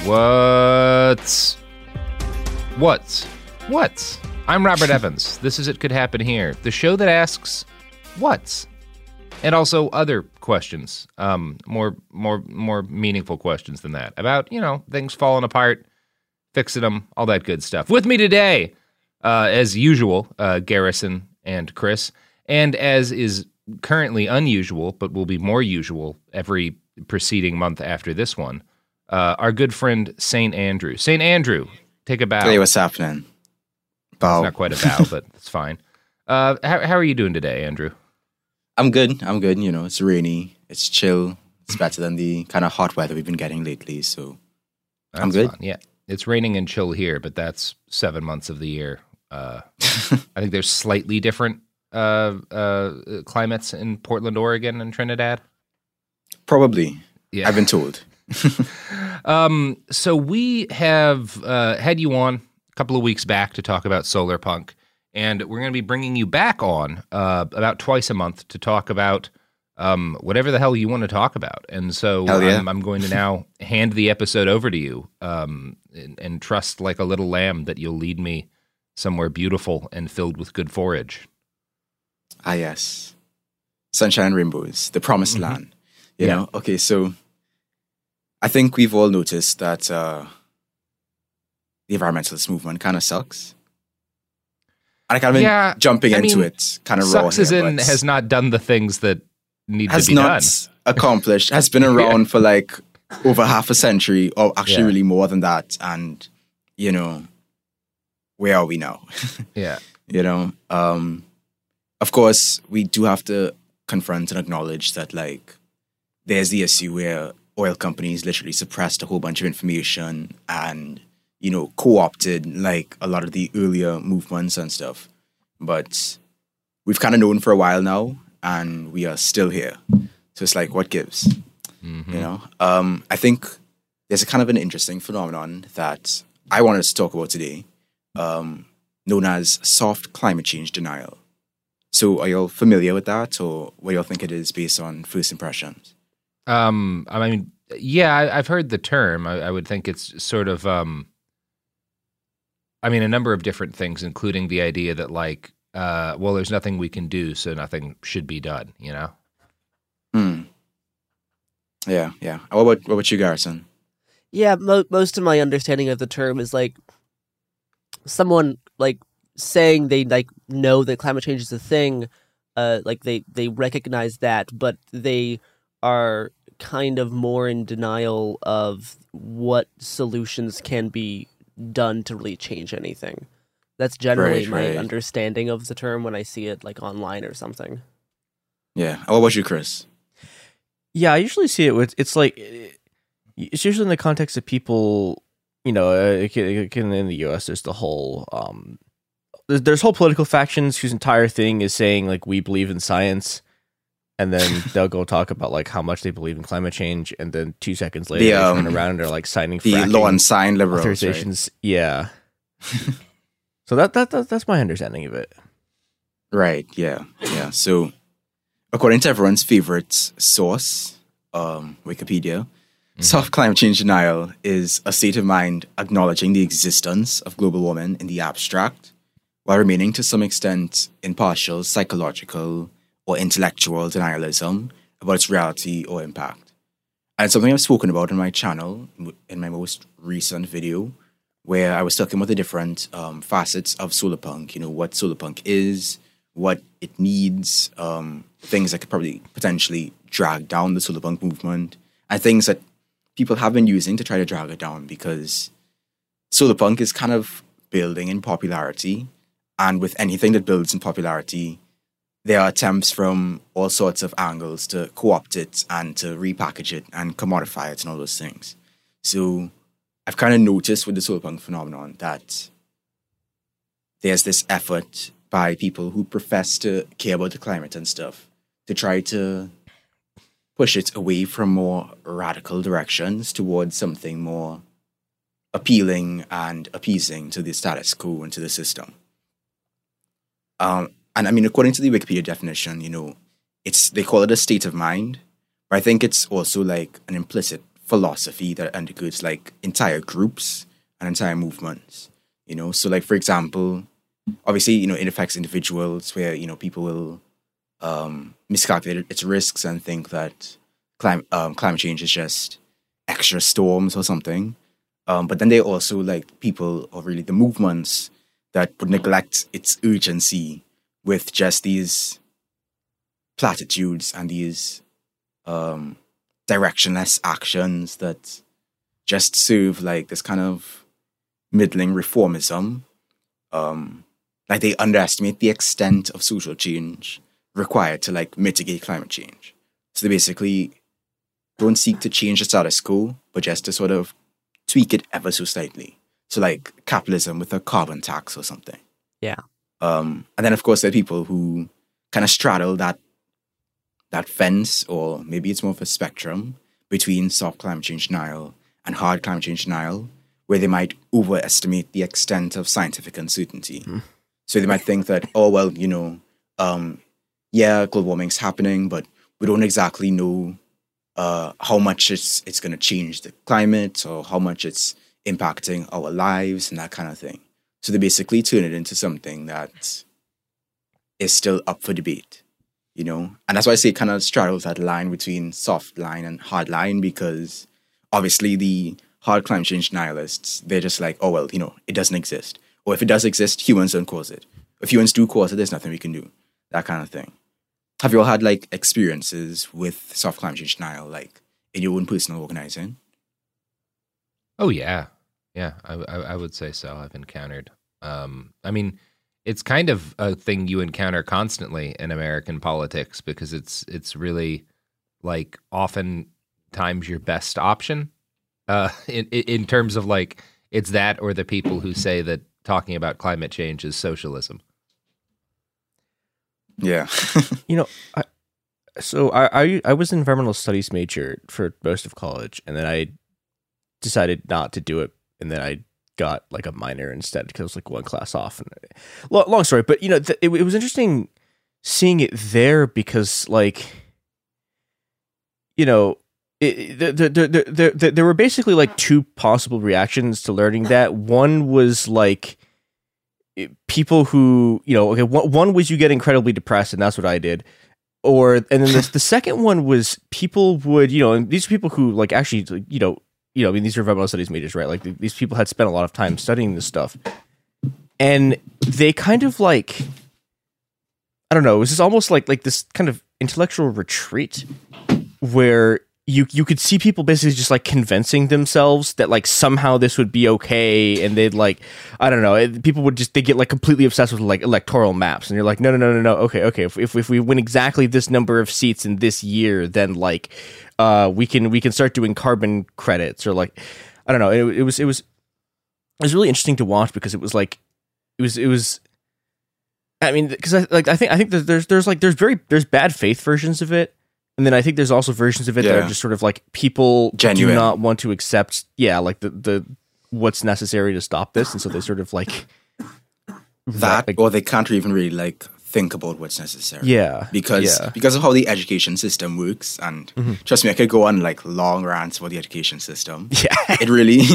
What? I'm Robert Evans. This is It Could Happen Here, the show that asks what, and also other questions, more meaningful questions than that about things falling apart, fixing them, all that good stuff. With me today, as usual, Garrison and Chris, and as is currently unusual, but will be more usual every preceding month after this one, our good friend St. Andrew. St. Andrew, take a bow. Hey, what's happening? Bow. It's not quite a bow, but it's fine. How are you doing today, Andrew? I'm good. It's rainy. It's chill. It's better than the kind of hot weather we've been getting lately, so I'm good. Fun. Yeah, it's raining and chill here, but that's 7 months of the year. I think there's slightly different climates in Portland, Oregon, and Trinidad. Probably. Yeah. I've been told. So we have had you on a couple of weeks back to talk about solar punk, and we're going to be bringing you back on about twice a month to talk about whatever the hell you want to talk about. And so yeah. I'm going to now hand the episode over to you and trust like a little lamb that you'll lead me somewhere beautiful and filled with good forage. Ah, yes. Sunshine and rainbows, the promised land. You know? Okay, so I think we've all noticed that the environmentalist movement kind of sucks. And I kind of been jumping into it kind of raw sucks as here, in has not done the things that need to be done. Has not accomplished, has been around for like over half a century, or actually really more than that. And, where are we now? Yeah. Of course, we do have to confront and acknowledge that, like, there's the issue where oil companies literally suppressed a whole bunch of information and, co-opted, like, a lot of the earlier movements and stuff. But we've kind of known for a while now, and we are still here. So it's like, what gives? I think there's a kind of an interesting phenomenon that I wanted to talk about today, known as soft climate change denial. So are y'all familiar with that, or what do y'all think it is based on first impressions? I've heard the term. I would think it's sort of, a number of different things, including the idea that, like, there's nothing we can do, so nothing should be done, Yeah. What about you, Garrison? Yeah, most of my understanding of the term is, like, someone, like, saying they, like, know that climate change is a thing, like, they recognize that, but they are kind of more in denial of what solutions can be done to really change anything. That's generally my understanding of the term when I see it, like, online or something. Yeah. What about you, Chris? Yeah, I usually see it with, it's usually in the context of people, in the U.S., there's the whole, there's whole political factions whose entire thing is saying, like, we believe in science, and then they'll go talk about, like, how much they believe in climate change, and then 2 seconds later they turn around and are, like, signing the law and sign liberals, authorizations. Right? Yeah. So that's my understanding of it. Right. Yeah. So, according to everyone's favorite source, Wikipedia, soft climate change denial is a state of mind acknowledging the existence of global warming in the abstract, while remaining to some extent impartial, psychological, or intellectual denialism about its reality or impact. And it's something I've spoken about on my channel in my most recent video, where I was talking about the different facets of solar punk, what solar punk is, what it needs, things that could probably potentially drag down the solar punk movement, and things that people have been using to try to drag it down, because solar punk is kind of building in popularity, and with anything that builds in popularity, there are attempts from all sorts of angles to co-opt it and to repackage it and commodify it and all those things. So I've kind of noticed with the solar punk phenomenon that there's this effort by people who profess to care about the climate and stuff to try to push it away from more radical directions towards something more appealing and appeasing to the status quo and to the system. And I mean, according to the Wikipedia definition, they call it a state of mind, but I think it's also like an implicit philosophy that undergirds like entire groups and entire movements. So like for example, obviously it affects individuals where people will miscalculate its risks and think that climate change is just extra storms or something. But then there are also like people, or really the movements, that would neglect its urgency with just these platitudes and these directionless actions that just serve like this kind of middling reformism. Like they underestimate the extent of social change required to like mitigate climate change. So they basically don't seek to change the status quo, but just to sort of tweak it ever so slightly. So like capitalism with a carbon tax or something. Yeah. And then of course there are people who kind of straddle that fence, or maybe it's more of a spectrum between soft climate change denial and hard climate change denial, where they might overestimate the extent of scientific uncertainty. So they might think that, oh well, global warming's happening, but we don't exactly know how much it's going to change the climate, or how much it's impacting our lives and that kind of thing. So they basically turn it into something that is still up for debate, And that's why I say it kind of straddles that line between soft line and hard line, because obviously the hard climate change denialists, they're just like, oh well, it doesn't exist. Or if it does exist, humans don't cause it. If humans do cause it, there's nothing we can do. That kind of thing. Have you all had like experiences with soft climate change denial, like in your own personal organizing? Oh yeah, I would say so. I've encountered. I mean, it's kind of a thing you encounter constantly in American politics, because it's really like oftentimes your best option. In terms of like, it's that or the people who say that talking about climate change is socialism. Yeah. I was an environmental studies major for most of college, and then I decided not to do it, and then I got like a minor instead because it was like one class off. And long story, but it was interesting seeing it there, because like there were basically like two possible reactions to learning that. One was like people who, one was you get incredibly depressed, and that's what I did. And then the second one was people would, and these are people who like actually, I mean, these are environmental studies majors, right? Like these people had spent a lot of time studying this stuff, and they kind of like, I don't know, it was just almost like this kind of intellectual retreat where you could see people basically just like convincing themselves that like somehow this would be okay, and they'd like, I don't know, people would they get like completely obsessed with like electoral maps, and you're like, no, okay, if we win exactly this number of seats in this year, then like we can start doing carbon credits, or like, I don't know, it was really interesting to watch, because it was like it was. I mean, because I think there's bad faith versions of it. And then I think there's also versions of it that are just sort of like people genuine. Do not want to accept, like the what's necessary to stop this, and so they sort of like that, or they can't even really like think about what's necessary. Yeah, because of how the education system works, and trust me, I could go on like long rants about the education system. Yeah, it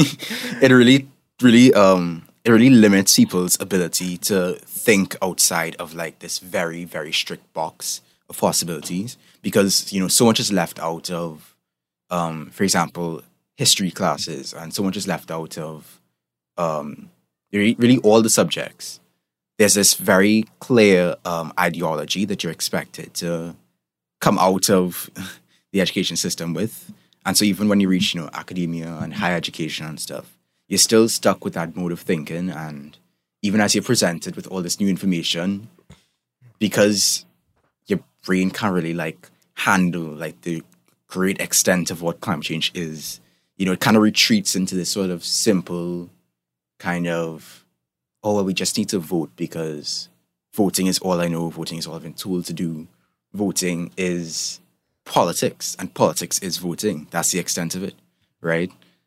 really limits people's ability to think outside of like this very, very strict box of possibilities, because so much is left out of for example, history classes, and so much is left out of really all the subjects. There's this very clear ideology that you're expected to come out of the education system with, and so even when you reach academia and higher education and stuff, you're still stuck with that mode of thinking. And even as you're presented with all this new information, because your brain can't really like handle like the great extent of what climate change is, it kind of retreats into this sort of simple kind of, oh well, we just need to vote because voting is all I know, voting is all I've been told to do, voting is politics, and politics is voting. That's the extent of it, right?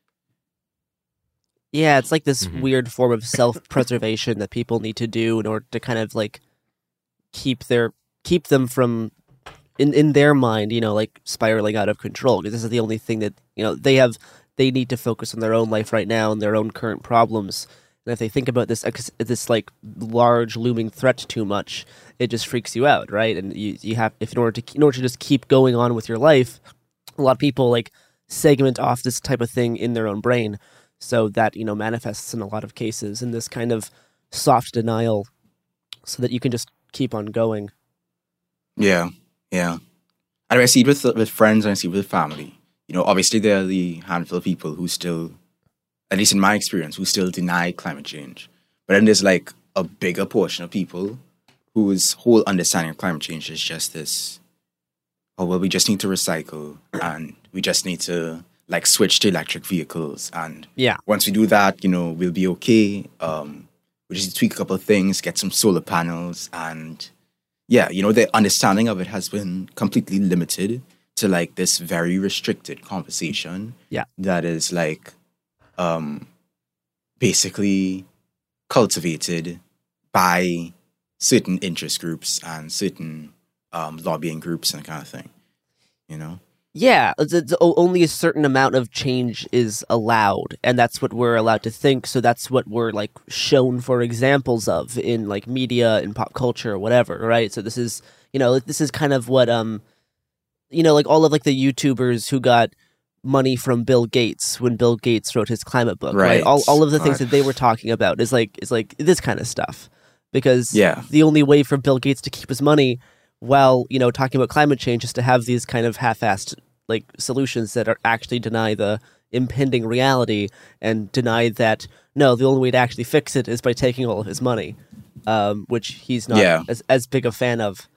Yeah, it's like this weird form of self-preservation that people need to do in order to kind of like keep them from in their mind, like spiraling out of control, because this is the only thing that they need to focus on their own life right now and their own current problems. And if they think about this like large looming threat too much, it just freaks you out, right? And you have, if in order to just keep going on with your life, a lot of people like segment off this type of thing in their own brain, so that manifests in a lot of cases in this kind of soft denial, so that you can just keep on going. Yeah. And I see it with friends, and I see it with family. Obviously there are the handful of people who still, at least in my experience, who still deny climate change. But then there's like a bigger portion of people whose whole understanding of climate change is just this, oh, well, we just need to recycle, and we just need to like switch to electric vehicles. And once we do that, we'll be okay. We just tweak a couple of things, get some solar panels, and the understanding of it has been completely limited to like this very restricted conversation. That is like basically cultivated by certain interest groups and certain lobbying groups and that kind of thing. Yeah, only a certain amount of change is allowed, and that's what we're allowed to think. So that's what we're like shown for examples of in like media, in pop culture, or whatever, right? So this is kind of what like all of like the YouTubers who got money from Bill Gates when Bill Gates wrote his climate book, right? All of the things that they were talking about is like this kind of stuff, because the only way for Bill Gates to keep his money while talking about climate change is to have these kind of half-assed like solutions that are actually deny the impending reality and deny that the only way to actually fix it is by taking all of his money, which he's not as big a fan of.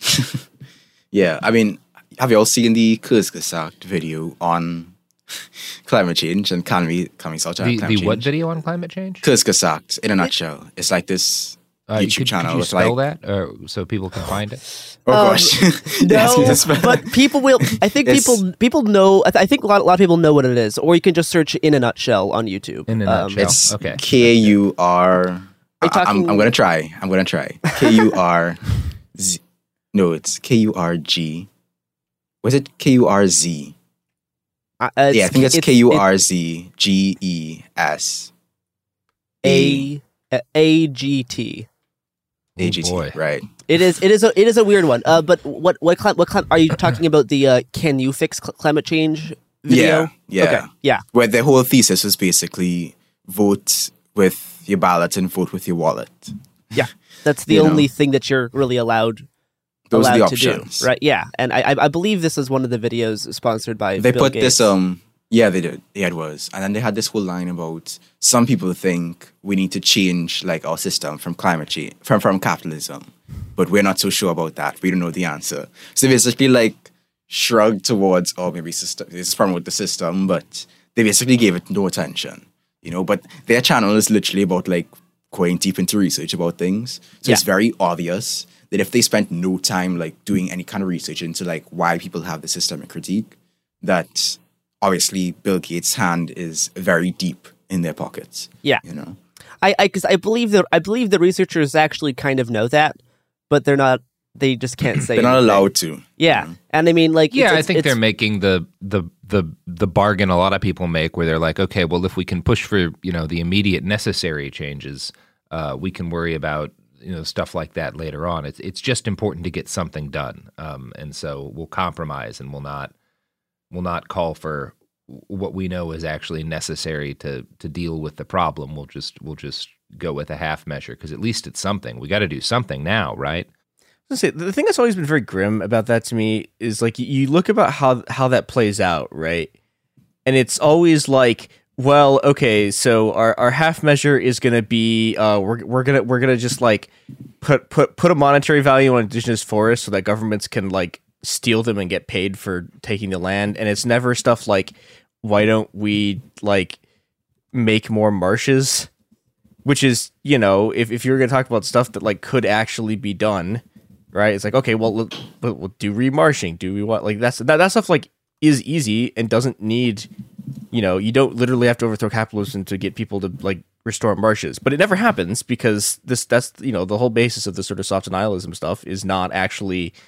I mean, have you all seen the Kurzgesagt video on climate change and can we sort out climate change? The what video on climate change? Kurzgesagt, in a nutshell. It's like this YouTube channel. Could you spell that so people can find it? Oh gosh, no, but people will. I think people know. I think a lot of people know what it is. Or you can just search "in a nutshell" on YouTube. In a nutshell. It's okay. KUR. I'm gonna try. KUR. No, it's KURG. Was it KURZ? I think it's KURZGES. AGT. AGT, boy. Right? It is a weird one. But what are you talking about? The can you fix climate change video? Yeah. Okay. Yeah. Where the whole thesis was basically vote with your ballot and vote with your wallet. Yeah, that's the only thing that you're really allowed. Those are the to options, do, right? Yeah, and I believe this is one of the videos sponsored by. They Bill put Gates. this. Yeah, they did. Yeah, it was. And then they had this whole line about some people think we need to change like our system from climate change, from capitalism. But we're not so sure about that. We don't know the answer. So basically like shrugged towards, maybe system, this is promote the system, but they basically gave it no attention. But their channel is literally about like going deep into research about things. So it's very obvious that if they spent no time like doing any kind of research into like why people have the systemic critique, that obviously Bill Gates' hand is very deep in their pockets. Yeah. Because I believe the researchers actually kind of know that, but they're not. They just can't say. They're not allowed to. Yeah, and I mean, like, I think they're making the bargain a lot of people make, where they're like, okay, well, if we can push for the immediate necessary changes, we can worry about stuff like that later on. It's just important to get something done, and so we'll compromise and we'll not call for what we know is actually necessary to deal with the problem. We'll just go with a half measure because at least it's something. We got to do something now, right? Say, the thing that's always been very grim about that to me is like you look about how that plays out, right? And it's always like, well, okay, so our half measure is going to be we're gonna just like put a monetary value on indigenous forests so that governments can like steal them and get paid for taking the land. And it's never stuff like, why don't we like make more marshes? Which is, if you're going to talk about stuff that like could actually be done, right? It's like, okay, well, we'll do remarshing. Do we want like that stuff like is easy and doesn't need, you don't literally have to overthrow capitalism to get people to like restore marshes, but it never happens because that's the whole basis of this sort of soft denialism stuff is not actually,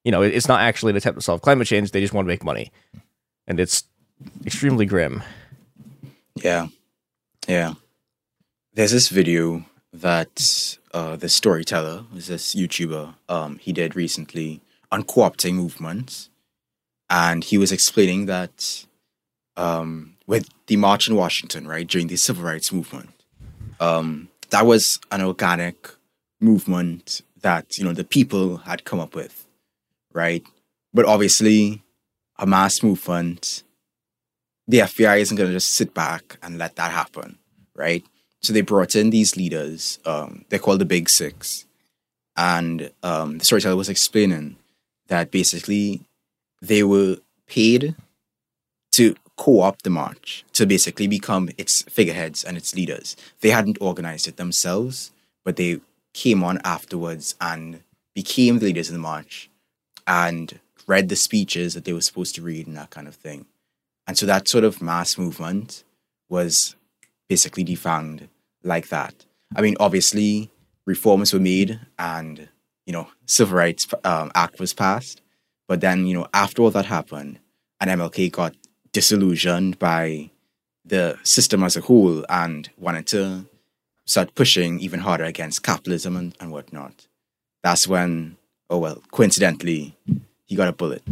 it's not actually an attempt to solve climate change. They just want to make money, and it's extremely grim. Yeah. There's this video that the storyteller, was this YouTuber, he did recently on co-opting movements, and he was explaining that with the March in Washington, right, during the Civil Rights Movement, that was an organic movement that, the people had come up with, right? But obviously, a mass movement, the FBI isn't going to just sit back and let that happen, right? So they brought in these leaders, they're called the Big Six, and the storyteller was explaining that basically they were paid to co-opt the march, to basically become its figureheads and its leaders. They hadn't organized it themselves, but they came on afterwards and became the leaders of the march and read the speeches that they were supposed to read and that kind of thing. And so that sort of mass movement was basically defined like that. I mean, obviously, reforms were made and, Civil Rights Act was passed. But then, after all that happened, and MLK got disillusioned by the system as a whole and wanted to start pushing even harder against capitalism and whatnot. That's when, coincidentally, he got a bullet,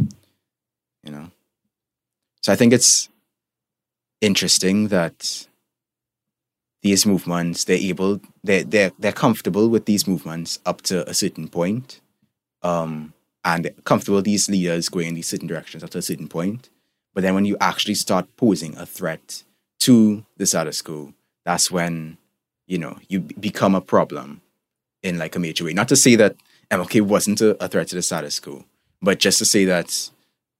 So I think it's interesting that these movements, they're comfortable with these movements up to a certain point, and comfortable with these leaders going in these certain directions up to a certain point. But then when you actually start posing a threat to the status quo, that's when, you become a problem in like a major way. Not to say that MLK wasn't a threat to the status quo, but just to say that,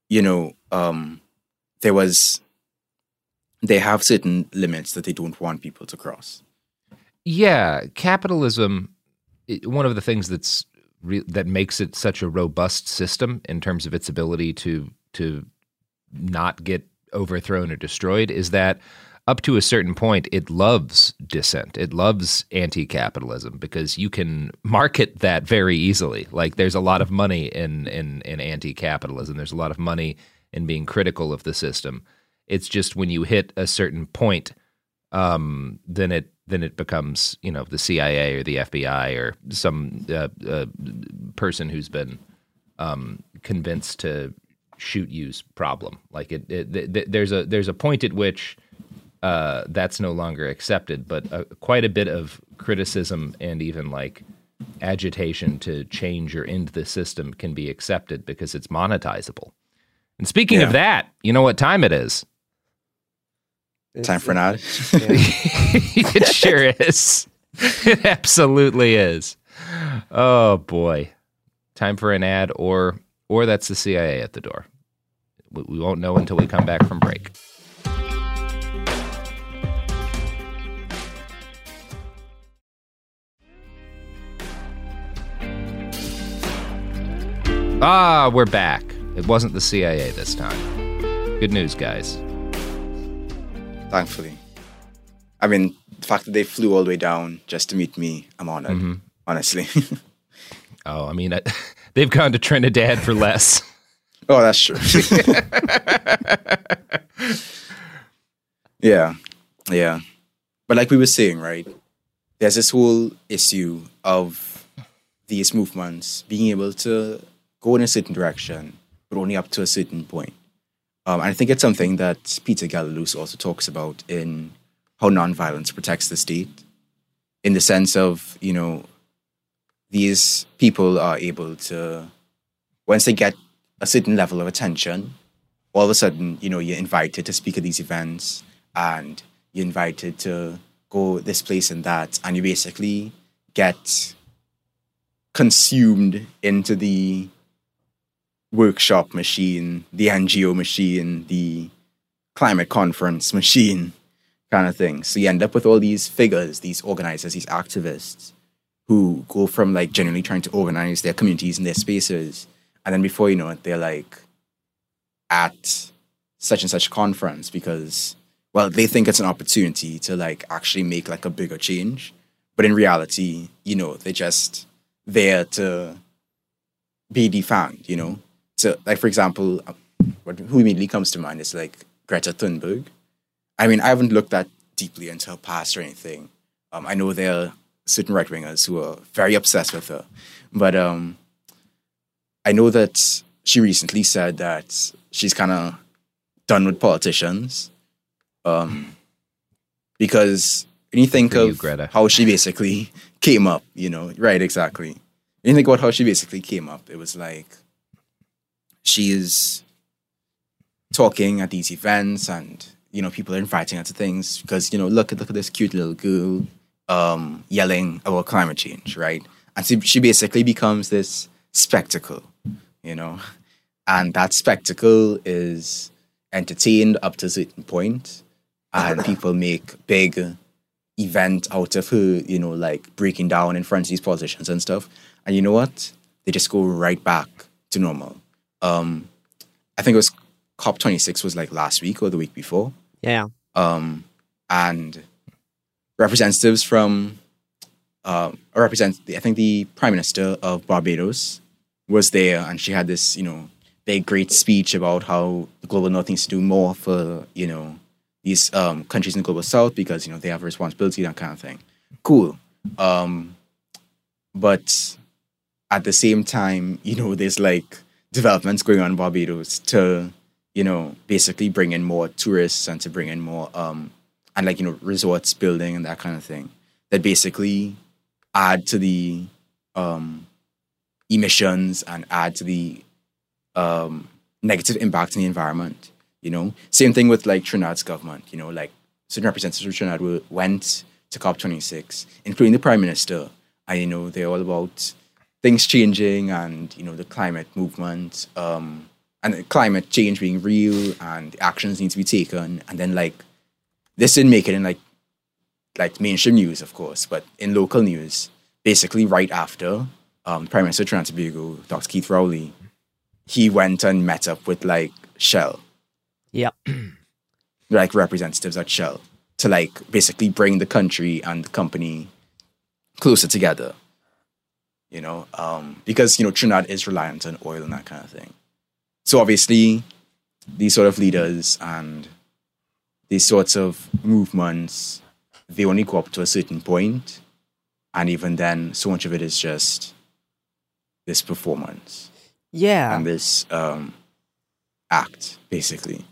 they have certain limits that they don't want people to cross. Yeah, capitalism, one of the things that makes it such a robust system in terms of its ability to not get overthrown or destroyed is that up to a certain point, it loves dissent. It loves anti-capitalism because you can market that very easily. Like there's a lot of money in anti-capitalism. There's a lot of money in being critical of the system. It's just when you hit a certain point, then it becomes, the CIA or the FBI or some person who's been convinced to shoot you's problem. Like there's a point at which that's no longer accepted, but quite a bit of criticism and even like agitation to change or end the system can be accepted because it's monetizable. And speaking of that, you know what time it is? Time for an ad? It sure is. It absolutely is. Oh boy. Time for an ad or that's the CIA at the door. We won't know until we come back from break. We're back. It wasn't the CIA this time. Good news, guys. Thankfully. I mean, the fact that they flew all the way down just to meet me, I'm honored, honestly. Oh, I mean, they've gone to Trinidad for less. Oh, that's true. Yeah. But like we were saying, right, there's this whole issue of these movements being able to go in a certain direction, but only up to a certain point. And I think it's something that Peter Galilus also talks about in how nonviolence protects the state, in the sense of, these people are able to, once they get a certain level of attention, all of a sudden, you're invited to speak at these events and you're invited to go this place and that, and you basically get consumed into the workshop machine, the NGO machine, the climate conference machine kind of thing. So you end up with all these figures, these organizers, these activists who go from like genuinely trying to organize their communities and their spaces. And then before you know it, they're like at such and such conference because, they think it's an opportunity to like actually make like a bigger change. But in reality, they're just there to be defanged, you know? So, like, for example, who immediately comes to mind is, like, Greta Thunberg. I mean, I haven't looked that deeply into her past or anything. I know there are certain right-wingers who are very obsessed with her. But I know that she recently said that she's kind of done with politicians. Because when you think For you, of Greta. how she basically came up, you know, right, exactly. When you think about how she basically came up, it was like she is talking at these events and, you know, people are inviting her to things because, you know, look at this cute little girl yelling about climate change, right? And she basically becomes this spectacle, you know? And that spectacle is entertained up to a certain point, and people make big event out of her, you know, like breaking down in front of these politicians and stuff. And you know what? They just go right back to normal. I think it was COP26 was like last week or the week before. Yeah. And representatives from, I think the Prime Minister of Barbados was there, and she had this, you know, big, great speech about how the Global North needs to do more for, you know, these countries in the Global South because, you know, they have a responsibility, that kind of thing. Cool. But at the same time, you know, there's like developments going on in Barbados to, you know, basically bring in more tourists and to bring in more, and like, you know, resorts building and that kind of thing that basically add to the emissions and add to the negative impact on the environment, you know? Same thing with like Trinidad's government, you know, like certain representatives of Trinidad went to COP26, including the Prime Minister, and, you know, they're all about things changing and, you know, the climate movement, and the climate change being real and actions need to be taken. And then like, this didn't make it in like mainstream news, of course, but in local news, basically right after Prime Minister of Trinidad and Tobago, Dr. Keith Rowley, he went and met up with like Shell, Yep. like representatives at Shell, to like basically bring the country and the company closer together, you know, because, you know, Trinidad is reliant on oil and that kind of thing. So obviously these sort of leaders and these sorts of movements, they only go up to a certain point, and even then so much of it is just this performance. Yeah. And this act, basically.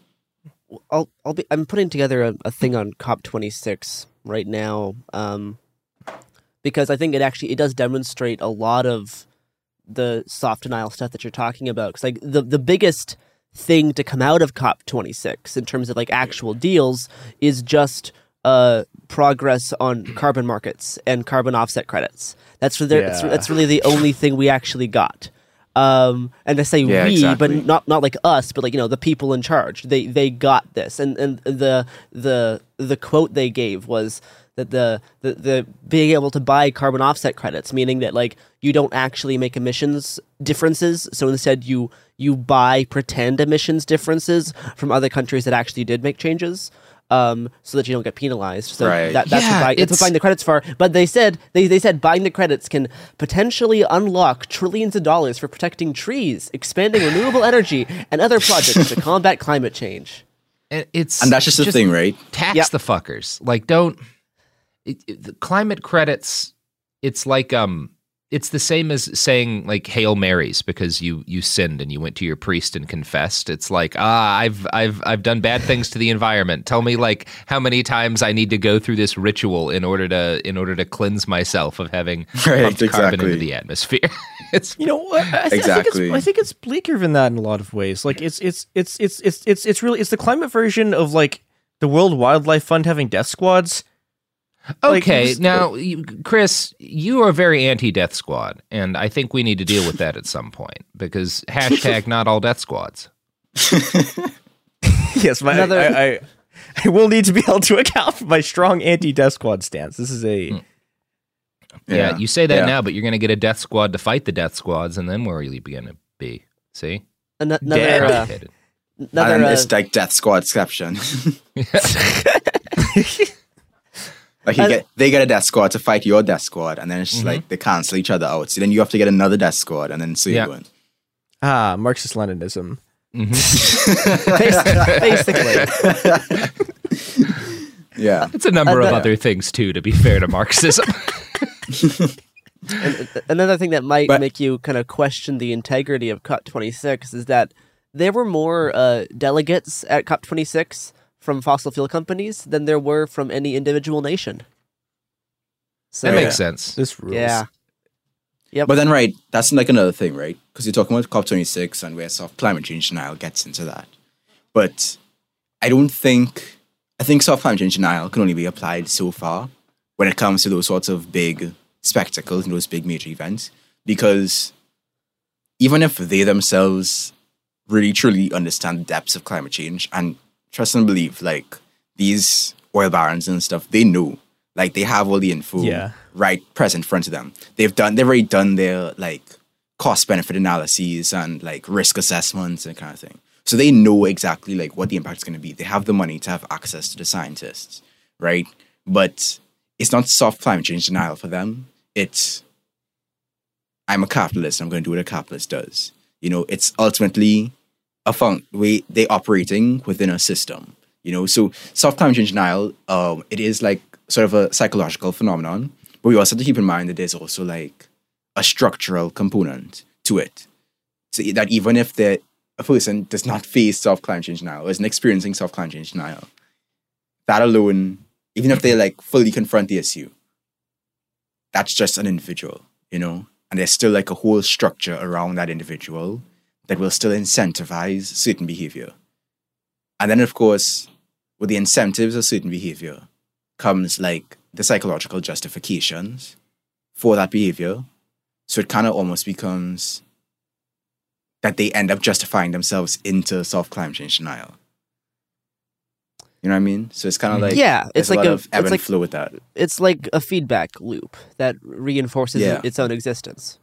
I'm putting together a thing on COP26 right now, because I think it does demonstrate a lot of the soft denial stuff that you're talking about. Because like the biggest thing to come out of COP26 in terms of like actual deals is just progress on carbon markets and carbon offset credits. That's really the only thing we actually got. And I say exactly. but not like us, but like, you know, the people in charge. They got this, and the quote they gave was that the being able to buy carbon offset credits, meaning that like you don't actually make emissions differences, so instead you buy pretend emissions differences from other countries that actually did make changes. So that you don't get penalized. So right. that's what buying the credits for. But they said buying the credits can potentially unlock trillions of dollars for protecting trees, expanding renewable energy, and other projects to combat climate change. And that's just the thing, right? Tax the fuckers. Like, the climate credits. It's like it's the same as saying like Hail Marys because you sinned and you went to your priest and confessed. It's like, I've done bad things to the environment. Tell me like how many times I need to go through this ritual in order to cleanse myself of having pumped carbon into the atmosphere. It's, you know what? I think it's bleaker than that in a lot of ways. Like it's really the climate version of like the World Wildlife Fund having death squads. Okay, now, Chris, you are very anti-death squad, and I think we need to deal with that at some point, because # not all death squads. Yes, I will need to be held to account for my strong anti-death squad stance. This is a... Yeah, you say that now, but you're going to get a death squad to fight the death squads, and then where are you going to be? See? Another it's like death squad exception. Like they get a death squad to fight your death squad, and then it's just like they cancel each other out. So then you have to get another death squad, and then so you're going. Marxist Leninism. Basically. Yeah. It's a number of other things too, to be fair to Marxism. And another thing that might But- make you kind of question the integrity of COP26 is that there were more delegates at COP26 from fossil fuel companies than there were from any individual nation. So, That makes sense. This rules. yeah. But then, right, that's like another thing, right? Because you're talking about COP26 and where soft climate change denial gets into that. But I think soft climate change denial can only be applied so far when it comes to those sorts of big spectacles and those big major events. Because even if they themselves really truly understand the depths of climate change and trust and believe, like these oil barons and stuff, they know. Like they have all the info right present in front of them. They've already done their like cost benefit analyses and like risk assessments and kind of thing. So they know exactly like what the impact is going to be. They have the money to have access to the scientists, right? But it's not soft climate change denial for them. It's I'm a capitalist. I'm going to do what a capitalist does. You know, it's ultimately way they operating within a system. You know, so soft climate change denial, it is like sort of a psychological phenomenon, but we also have to keep in mind that there's also like a structural component to it. So that even if a person does not face soft climate change denial or isn't experiencing soft climate change denial, that alone, even if they like fully confront the issue, that's just an individual, you know? And there's still like a whole structure around that individual that will still incentivize certain behavior. And then, of course, with the incentives of certain behavior comes like the psychological justifications for that behavior. So it kind of almost becomes that they end up justifying themselves into soft climate change denial. You know what I mean? So it's kind of like Yeah, it's there's like a lot a- of ebb it's and like- flow with that. It's like a feedback loop that reinforces Yeah. its own existence.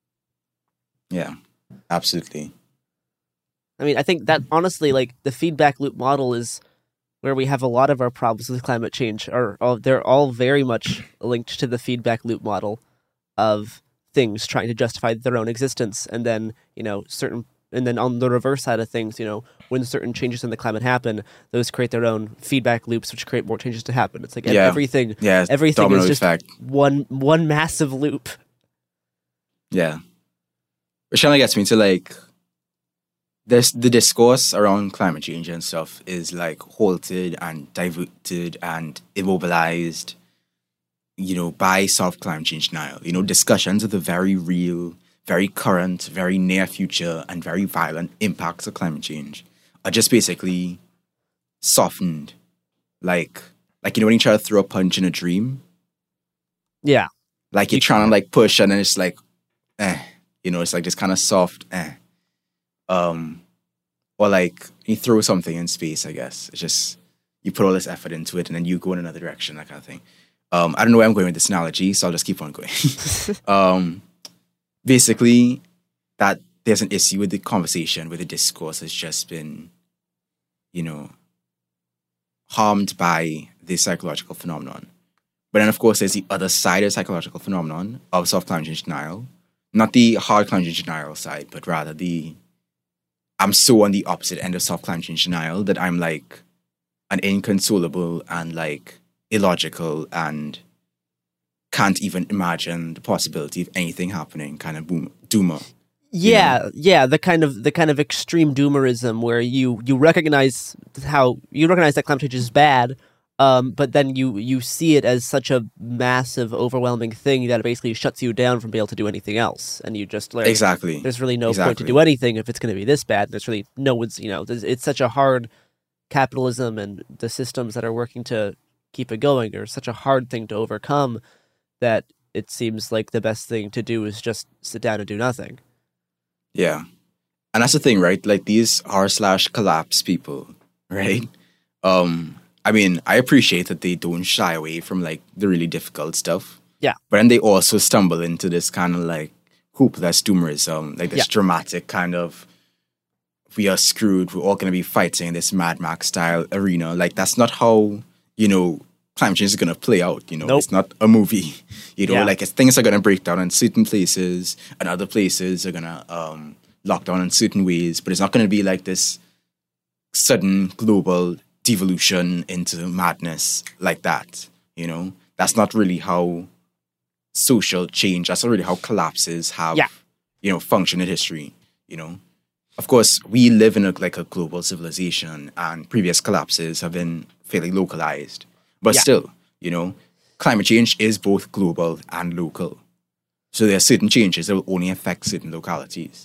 Yeah, absolutely. I mean, I think that honestly, like the feedback loop model is where we have a lot of our problems with climate change. They're all very much linked to the feedback loop model of things trying to justify their own existence, and then and then on the reverse side of things, when certain changes in the climate happen, those create their own feedback loops, which create more changes to happen. It's like Yeah. everything Everything is just effect. one massive loop. Yeah. Which kind of gets me to like, the discourse around climate change and stuff is like halted and diverted and immobilized, by soft climate change denial. Discussions of the very real, very current, very near future, and very violent impacts of climate change are just basically softened. Like when you try to throw a punch in a dream, Yeah. like you're trying to like push and then it's like, it's like this kind of soft, or like you throw something in space, I guess. It's just, you put all this effort into it and then you go in another direction, that kind of thing. I don't know where I'm going with this analogy, so I'll just keep on going. Basically, that there's an issue with the conversation where the discourse has just been, harmed by this psychological phenomenon. But then, of course, there's the other side of the psychological phenomenon of soft climate change denial. Not the hard climate change denial side, but rather I'm so on the opposite end of soft climate change denial that I'm like an inconsolable and like illogical and can't even imagine the possibility of anything happening kind of doomer. Yeah, the kind of extreme doomerism where you recognize that climate change is bad, but then you see it as such a massive, overwhelming thing that it basically shuts you down from being able to do anything else, and you just like Exactly. there's really no point to do anything if it's going to be this bad. There's really no one's it's such a hard capitalism and the systems that are working to keep it going are such a hard thing to overcome that it seems like the best thing to do is just sit down and do nothing. Yeah. And that's the thing, right? Like these r/collapse people, right? I mean, I appreciate that they don't shy away from like the really difficult stuff. Yeah. But then they also stumble into this kind of like hopeless doomerism, like this dramatic kind of, we are screwed, we're all going to be fighting in this Mad Max style arena. Like that's not how, climate change is going to play out, Nope. It's not a movie, Yeah. like things are going to break down in certain places and other places are going to locked down in certain ways, but it's not going to be like this sudden global devolution into madness like that. You know, that's not really how social change, that's not really how collapses have, you know, functioned in history, you know. Of course, we live in a global civilization, and previous collapses have been fairly localized. But still, you know, climate change is both global and local. So there are certain changes that will only affect certain localities.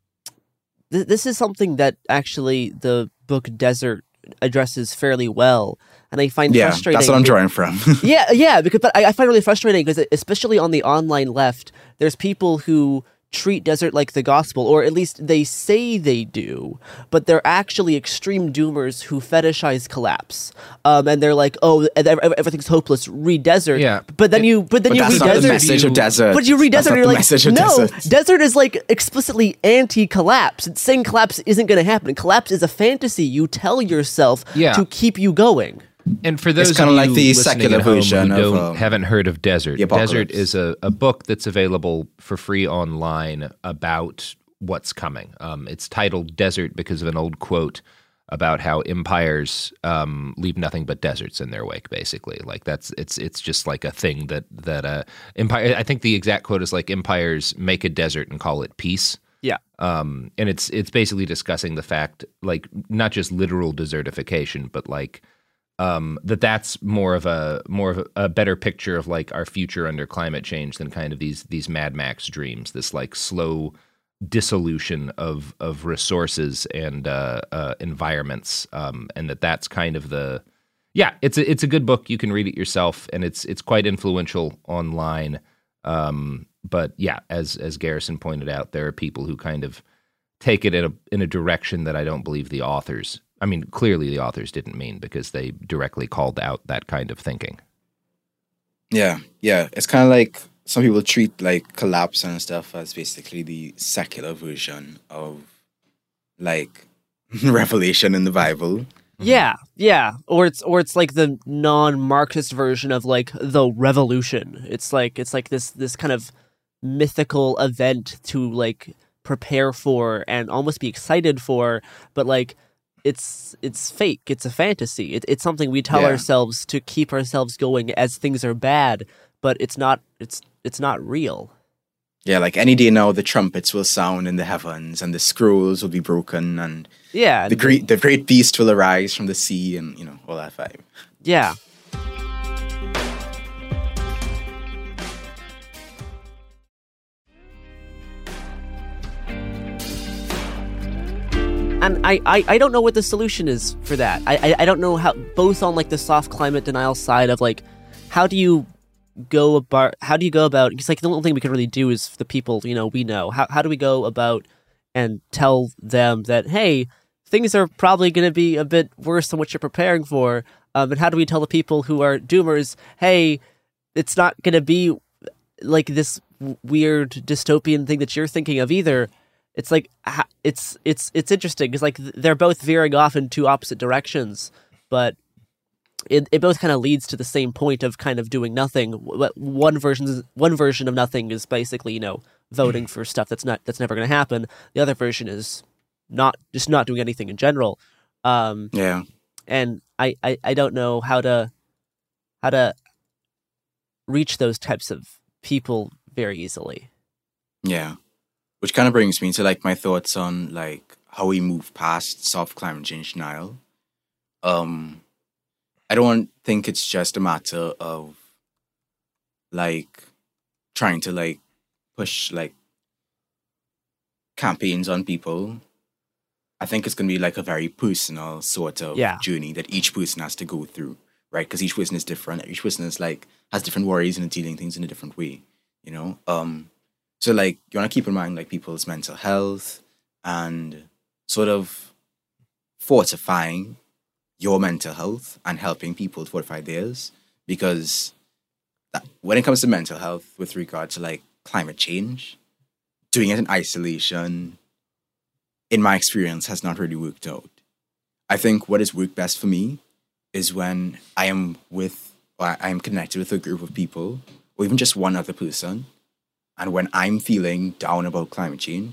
This is something that actually the book Desert addresses fairly well, and I find frustrating. That's what I'm drawing from. Because but I find it really frustrating because especially on the online left, there's people who treat Desert like the gospel, or at least they say they do, but they're actually extreme doomers who fetishize collapse. And they're like, "Oh, everything's hopeless. Read Desert." Yeah, but then you read that's Desert. Not the message of Desert. But you read That's Desert, and not you're the like, message of "No, Desert. Desert is like explicitly anti-collapse. It's saying collapse isn't going to happen. Collapse is a fantasy you tell yourself to keep you going." And for those it's kind of of like you the listening secular at home version who of haven't heard of Desert, Desert Apocalypse. is a book that's available for free online about what's coming. It's titled Desert because of an old quote about how empires leave nothing but deserts in their wake. Basically, like it's just like a thing that empire. I think the exact quote is like empires make a desert and call it peace. Yeah. And it's basically discussing the fact, like, not just literal desertification, but like that's more of a better picture of like our future under climate change than kind of these Mad Max dreams, this like slow dissolution of resources and environments, and that's kind of it's a good book. You can read it yourself, and it's quite influential online. But yeah, as Garrison pointed out, there are people who kind of take it in a direction that I don't believe the authors. I mean, clearly the authors didn't mean, because they directly called out that kind of thinking. Yeah. It's kind of like some people treat like collapse and stuff as basically the secular version of like Revelation in the Bible. Yeah, or it's like the non-Marxist version of like the revolution. It's like this kind of mythical event to like prepare for and almost be excited for, but like it's fake. It's a fantasy. It's something we tell ourselves to keep ourselves going as things are bad, but it's not real. Yeah, like any day now, the trumpets will sound in the heavens, and the scrolls will be broken, and the great beast will arise from the sea, and you know all that vibe. Yeah. And I don't know what the solution is for that. I don't know how, both on like the soft climate denial side of like, how do you go about, because like the only thing we can really do is the people, you know, we know. How do we go about and tell them that, hey, things are probably going to be a bit worse than what you're preparing for? And how do we tell the people who are doomers, hey, it's not going to be like this weird dystopian thing that you're thinking of either? It's like, it's interesting because like they're both veering off in two opposite directions, but it both kind of leads to the same point of kind of doing nothing. One version of nothing is basically, you know, voting for stuff that's never going to happen. The other version is not doing anything in general. Yeah. And I don't know how to reach those types of people very easily. Yeah. Which kind of brings me to like my thoughts on like how we move past soft climate change denial. I don't think it's just a matter of like trying to like push like campaigns on people. I think it's going to be like a very personal sort of journey that each person has to go through, right? Because each person is different. Each person is like has different worries and dealing things in a different way, you know? So like you want to keep in mind like people's mental health and sort of fortifying your mental health and helping people to fortify theirs, because when it comes to mental health with regard to like climate change, doing it in isolation, in my experience, has not really worked out. I think what has worked best for me is when I am connected with a group of people, or even just one other person, and when I'm feeling down about climate change,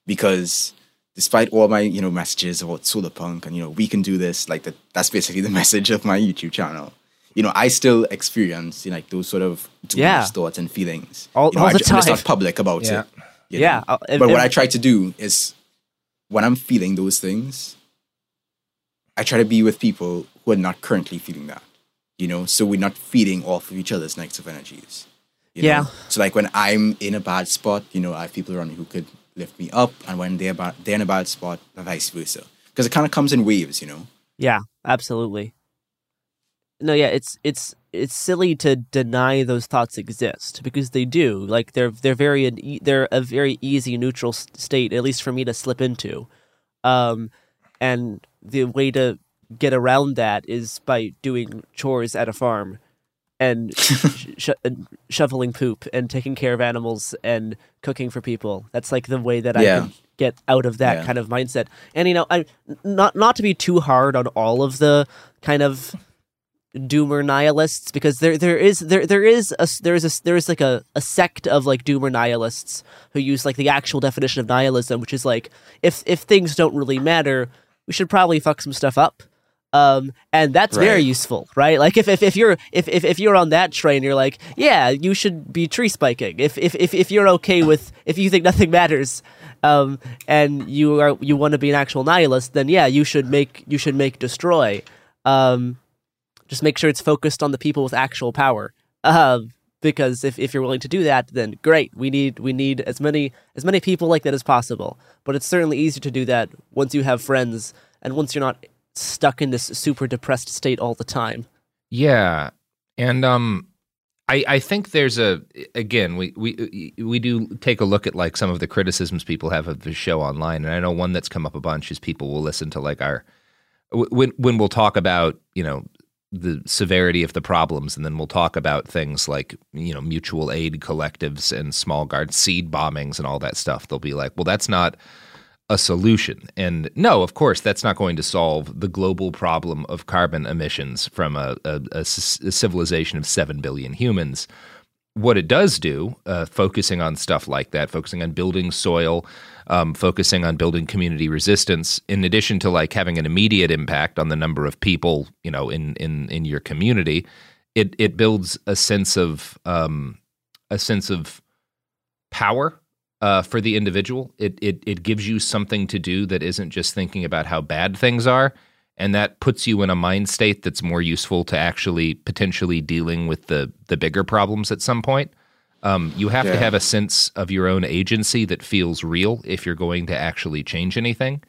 because despite all my, messages about solar punk and, we can do this, like that's basically the message of my YouTube channel. I still experience, like those sort of dubious thoughts and feelings. All the I'm time. just not public about it. Yeah. But what I try to do is when I'm feeling those things, I try to be with people who are not currently feeling that, so we're not feeding off of each other's negative energies. Yeah. So like when I'm in a bad spot, I have people around me who could lift me up, and when they're in a bad spot, vice versa. Because it kind of comes in waves, Yeah, absolutely. No, yeah, it's silly to deny those thoughts exist, because they do. Like they're a very easy neutral state, at least for me to slip into. And the way to get around that is by doing chores at a farm and shoveling poop and taking care of animals and cooking for people. That's like the way that I can get out of that kind of mindset. And I not to be too hard on all of the kind of doomer nihilists, because there is like a sect of like doomer nihilists who use like the actual definition of nihilism, which is like if things don't really matter, we should probably fuck some stuff up. And that's very useful, right? Like if you're on that train, you're like, yeah, you should be tree spiking. If you're okay with, if you think nothing matters, and you want to be an actual nihilist, then yeah, you should make destroy. Just make sure it's focused on the people with actual power. Because if you're willing to do that, then great. We need as many people like that as possible. But it's certainly easier to do that once you have friends and once you're not stuck in this super depressed state all the time. Yeah. And I think there's we do take a look at like some of the criticisms people have of the show online, and I know one that's come up a bunch is people will listen to like our when we'll talk about, the severity of the problems, and then we'll talk about things like, mutual aid collectives and small guard seed bombings and all that stuff. They'll be like, well, that's not a solution. And no, of course, that's not going to solve the global problem of carbon emissions from a civilization of 7 billion humans. What it does do, focusing on stuff like that, focusing on building soil, focusing on building community resistance, in addition to like having an immediate impact on the number of people, in your community, it builds a sense of power for the individual. It gives you something to do that isn't just thinking about how bad things are. And that puts you in a mind state that's more useful to actually potentially dealing with the bigger problems at some point. You have to have a sense of your own agency that feels real if you're going to actually change anything.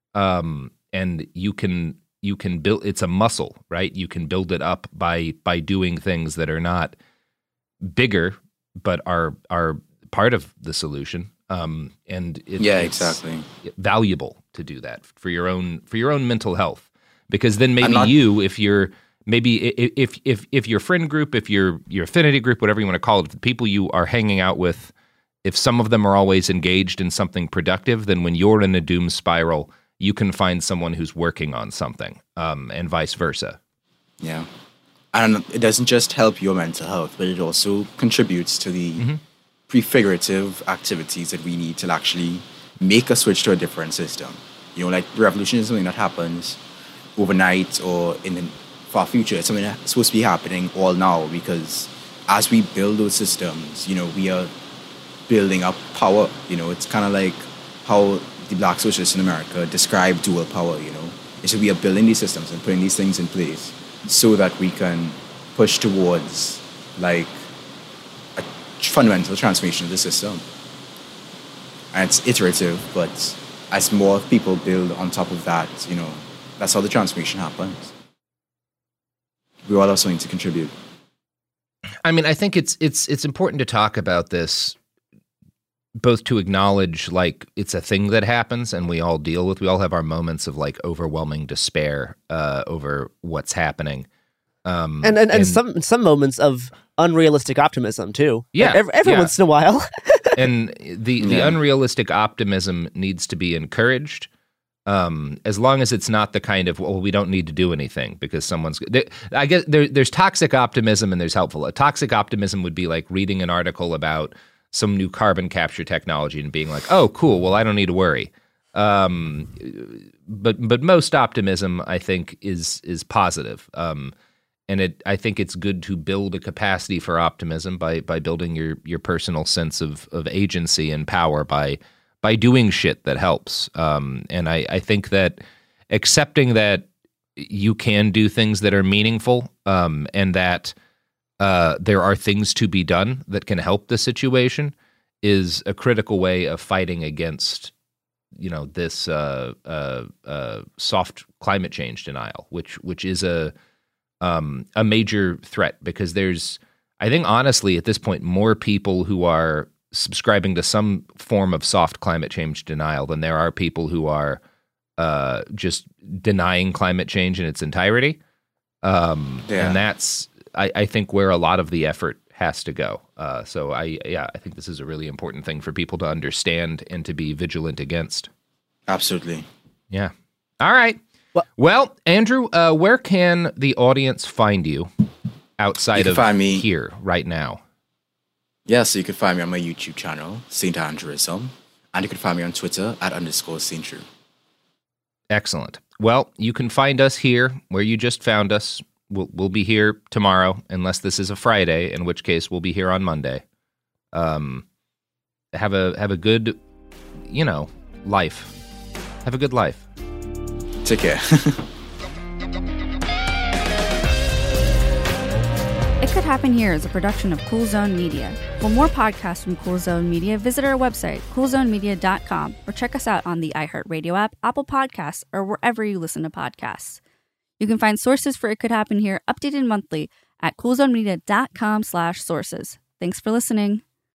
And you can build, it's a muscle, right? You can build it up by doing things that are not bigger, but are part of the solution. And it's valuable to do that for your own mental health. Because then maybe if your friend group, if your affinity group, whatever you want to call it, the people you are hanging out with, if some of them are always engaged in something productive, then when you're in a doom spiral, you can find someone who's working on something, and vice versa. Yeah. And it doesn't just help your mental health, but it also contributes to the prefigurative activities that we need to actually make a switch to a different system. Like revolution is something that happens overnight or in the far future. It's something that's supposed to be happening all now, because as we build those systems, we are building up power. It's kind of like how the black socialists in America describe dual power. It's that we are building these systems and putting these things in place so that we can push towards like a fundamental transformation of the system. And it's iterative, but as more people build on top of that, that's how the transformation happens. We all have something to contribute. I mean, I think it's important to talk about this, both to acknowledge like it's a thing that happens and we all deal with. We all have our moments of like overwhelming despair over what's happening, and some moments of unrealistic optimism too. Yeah, every once in a while. And the unrealistic optimism needs to be encouraged. As long as it's not the kind of, well, we don't need to do anything because someone's. I guess there's toxic optimism and there's helpful. A toxic optimism would be like reading an article about some new carbon capture technology and being like, oh, cool, well, I don't need to worry. But most optimism, I think, is positive. And I think it's good to build a capacity for optimism by building your personal sense of agency and power by doing shit that helps. And I think that accepting that you can do things that are meaningful, and that there are things to be done that can help the situation is a critical way of fighting against, this soft climate change denial, which is a major threat, because there's, I think, honestly, at this point, more people who are subscribing to some form of soft climate change denial than there are people who are just denying climate change in its entirety. And that's, I think, where a lot of the effort has to go. So I think this is a really important thing for people to understand and to be vigilant against. Absolutely. Yeah. All right. Well, Andrew, where can the audience find you outside of here right now? Yeah, so you can find me on my YouTube channel, St. Andrewism, and you can find me on Twitter @_St. Drew. Excellent. Well, you can find us here where you just found us. We'll be here tomorrow, unless this is a Friday, in which case we'll be here on Monday. Have a good, life. Have a good life. Take care. It Could Happen Here is a production of Cool Zone Media. For more podcasts from Cool Zone Media, visit our website, coolzonemedia.com, or check us out on the iHeartRadio app, Apple Podcasts, or wherever you listen to podcasts. You can find sources for It Could Happen Here updated monthly at coolzonemedia.com/sources. Thanks for listening.